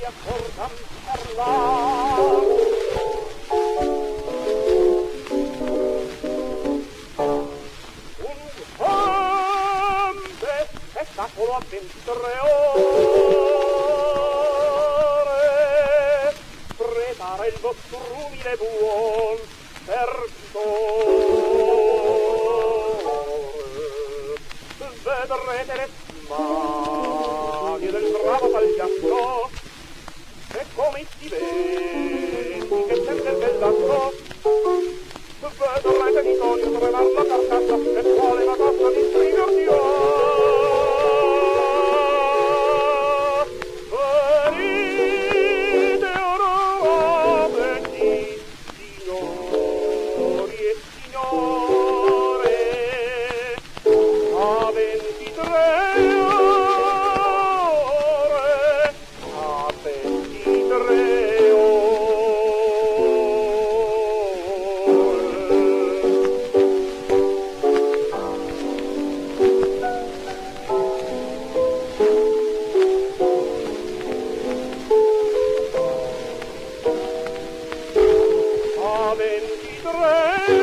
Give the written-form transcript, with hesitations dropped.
accordan parlar. Un grande spettacolo a 23 ore prepara il vostro umile buon servitore. Vedrete le smaghe del bravo pagliaccio e come i stiventi che sente il bellaccio. Vedrete di Tonio tremar la carcassa e quale la tassa di venite ora venite signori e signore a 23 ore a 23 a 23